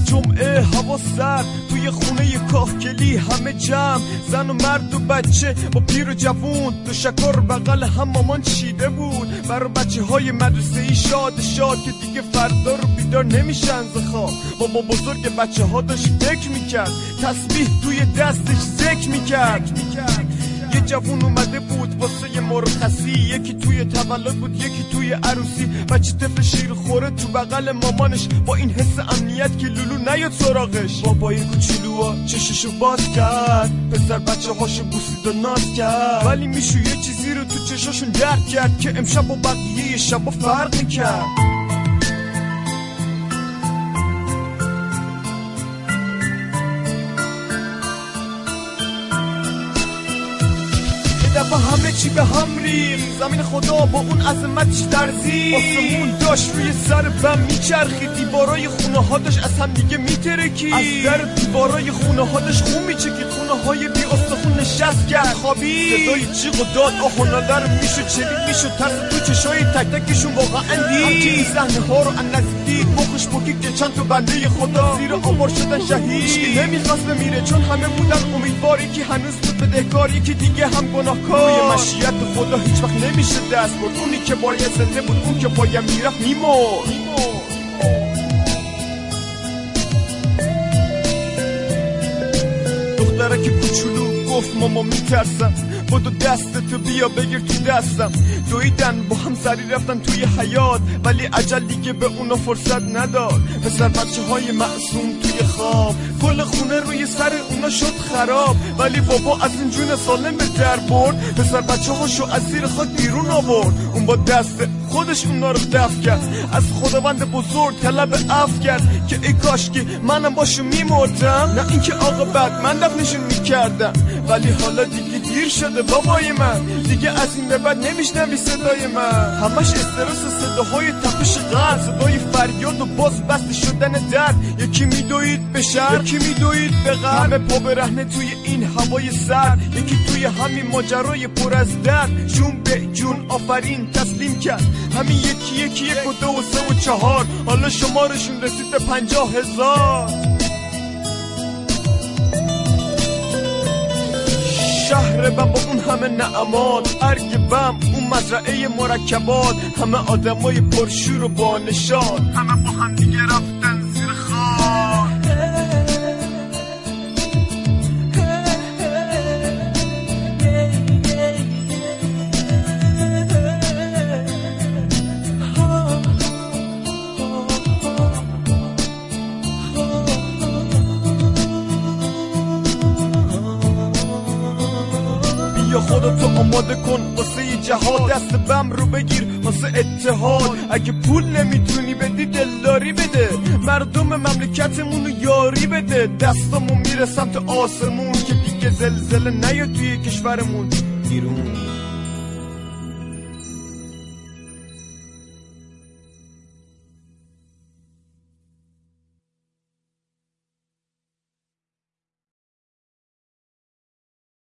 جمعه هوا سرد، توی خونه کاهگلی همه جمع، زن و مرد و بچه با پیر و جوون، دو شکر بغل هم مامان چیده بود برای بچه های مدرسه ای شاد که دیگه فردا رو بیدار نمیشن ز خواب. بابا بزرگ بچه ها داشت فکر میکرد، تسبیح توی دستش ذکر میکرد. یه جوون اومده بود واسه یه مرخصی، یکی توی تولد بود یکی توی عروسی. بچه طفل شیر خوره تو بغل مامانش، با این حس امنیت که لولو نیاد سراغش. بابای کوچولوها چششو باز کرد، پسر بچه هاشو بوسید و ناز کرد، ولی میشو یه چیزی رو تو چشاشون درک کرد که امشب و بقیه شبا فرق میکرد. همه چی به هم ریخت، زمین خدا با اون عظمتش درزید، آسمون داشت روی سر بم میچرخید، دیوارای خونه ها داشت از هم دیگه میترکید، از در دیوارای خونه ها داشت خون میچکید، خونه های بی استخون نشست کرد خوابید، صدای جیغ و داد آه و ناله رو میشد شنید، میشد ترس تو چشای تک تکشون واقعا دید. همچین صحنه ها رو نزدید مخش پکید که چند تا بنده خدا زیر آوار شدن شهید. هیچکی نمیخواست بمیره چون همه بودن امیدواری که هنوز بود بدهکاری که دیگه هم گناهکار. مشیت خدا هیچ وقت نمیشه دست برد، اونی که باید زنده بود اون که پایم میرفت میمرد. دخترک کوچولو گفت ماما میترسم، بدو دستتو بیا بگیر تو دستم. دویدن با هم سری رفتن توی حیاط، ولی عجل دیگه به اونا فرصت نداد. پسر بچه های معصوم توی خواب، کل خونه روی سر اونا شد خراب، ولی بابا از این جون سالم به در برد، پسر بچه هاشو از زیر خاک بیرون آورد. اون با دست خودش اونا رو دفع کرد، از خداوند بزرگ طلب عفو کرد که ای کاش که منم باشو میمردم، نه اینکه عاقبت من دفنشون میکردم. ولی حالا دیگه دیر شده بابای من، دیگه از این به بعد نمیشنوی صدای من، همش استرس صداهای تپش قلب، صدای فریاد و باز بسته شدن درد. یکی میدوید به شهر یکی میدوید به غرب، همه پا برهنه توی این هوای سرد، یکی توی همین ماجرای پر از درد جون به جون آفرین تسلیم کرد. همین یکی یک و دو و سه و چهار، حالا شمارشون رسید به 50,000. شهر بم با اون همه نعمات، ارگ بم اون مزرعه مرکبات، همه آدمای پرشور و با نشاط، همه با هم دیگه رفتن زیر خاک. یا خودتو آماده کن واسه یه جهاد، دست بم رو بگیر واسه اتحاد. اگه پول نمیتونی بدی دلداری بده، مردم مملکتمون رو یاری بده. دستامون میره سمت آسمون که دیگه زلزله نیاد توی کشورمون بیرون.